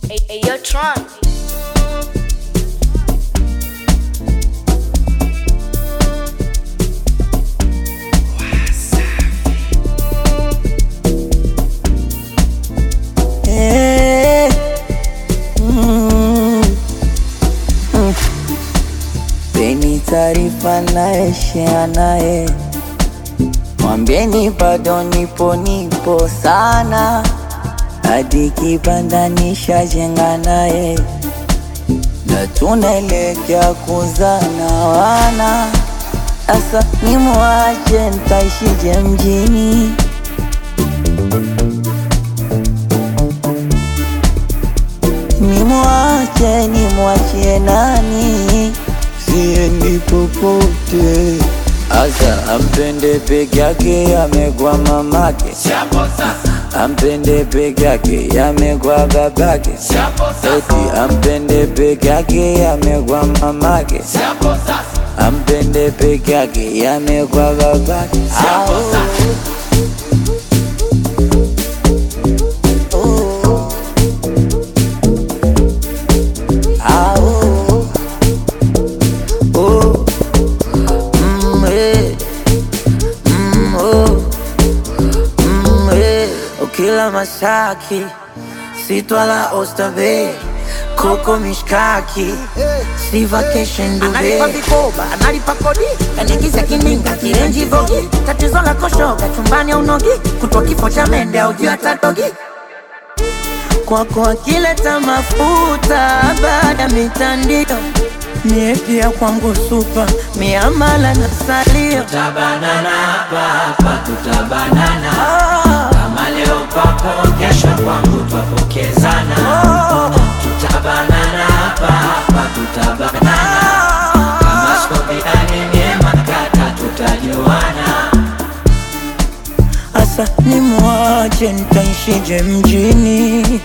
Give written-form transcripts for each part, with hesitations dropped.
Hey, yo, Tron. Peni taarifa naeshea nae, mwambieni bado nipo sana, hadi kibanda nishajenga naye, na tunaelekea kuzana wana. Asa nimwache ntaishije mjini? Nimwachie nani? Siendi popote. Asa ampende peke yake, amegwa mamake. Ampende peke yake, amegwa babake. Eti ampende peke yake, amegwa mamake. Ampende peke yake, amegwa babake. Kila Masaki, Sitwala Oysterbay, Koko mishkaki, si vacation Dubai. Analipa vikoba, analipa kodi, kanigiza kininga, kirenji vogi. Tatizo la koshoga, chumbani au nogi, kutwa kifo cha mende au juu hata dogi. Kwako akileta mafuta, baada mitandio, mie pia kwangu supa, miamala na salio. Tutabanana hapa, tutabanana. Kama leo papo, kesho kwangu twapokezana. Tutabanana hapa, tutabanana. Kama skobidani nyema kata tutajuana. Asa nimwache ntaishije mjini?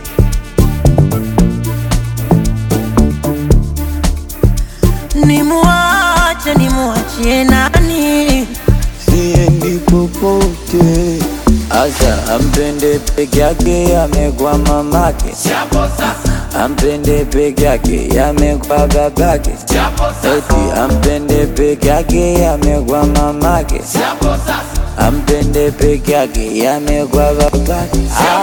Nimwachie nani? Siendi popote. Asa ampende peke yake, amegwa mamake. Ampende peke yake, amegwa babake. Eti ampende peke yake, amegwa mamake. Ampende peke yake, amegwa babake.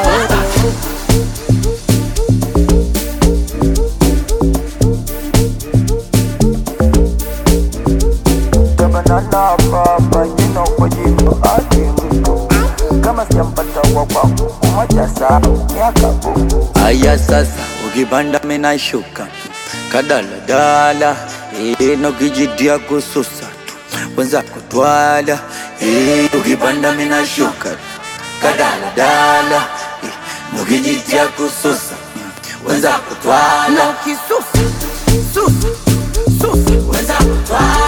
Banana papa jino kwa jino hadi mwisho. Kama sijampata wa kwangu umoja sawa miaka buku. Aya sasa ukipanda mina shuka kadaladala, ino kijidia kususa tu wenza kutwala. Ukipanda mina shuka kadaladala, ino kijidia kususa wenza kutwala. Na ukisusa, susa, wenza kutwala.